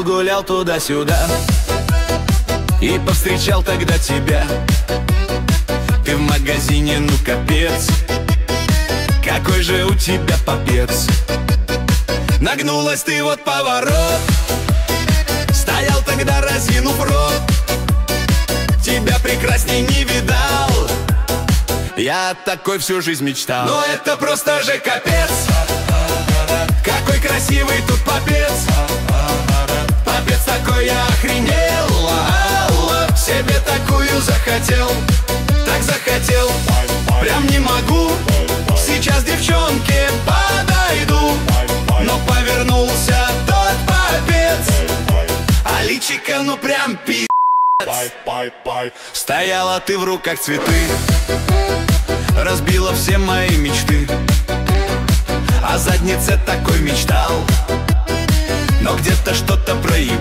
гулял туда-сюда и повстречал тогда тебя. Ты в магазине, ну капец, какой же у тебя попец. Нагнулась ты, вот поворот, стоял тогда разинув рот. Тебя прекрасней не видал, я такой всю жизнь мечтал. Но это просто же капец, какой красивый тут попец. Попец такой, я охренел, себе такую захотел, так захотел, прям не могу. Сейчас девчонке подойду, но повернулся тот попец, а личико ну прям пи***ц. Стояла ты в руках цветы, разбила все мои мечты. О заднице такой мечтал, но где-то что-то проебал.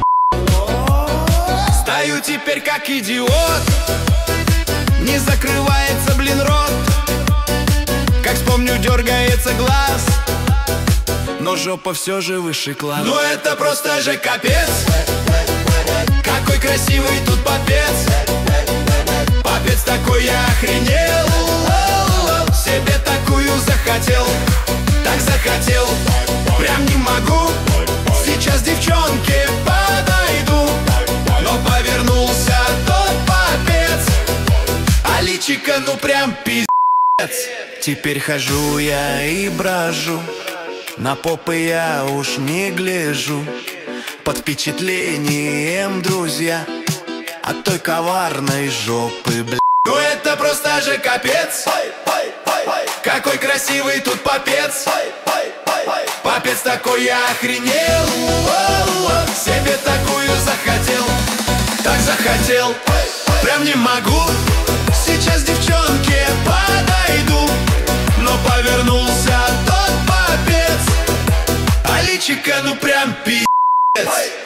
Стою теперь как идиот, не закрывается, блин, рот. Как вспомню, дергается глаз, но жопа все же высший класс. Ну это просто же капец, какой красивый тут попец. Попец такой, я охренел, себе такую захотел, так захотел, прям не могу. Сейчас девчонке подойду, но повернулся тот попец, а личико ну прям пиздец. Теперь хожу я и брожу, на попы я уж не гляжу, под впечатлением, друзья, от той коварной жопы, бля. Ну это просто же капец, какой красивый тут попец. Попец такой, я охренел, себе такую захотел, так захотел, прям не могу. Сейчас девчонке подойду, но повернулся тот попец, а личико ну прям пи***ц.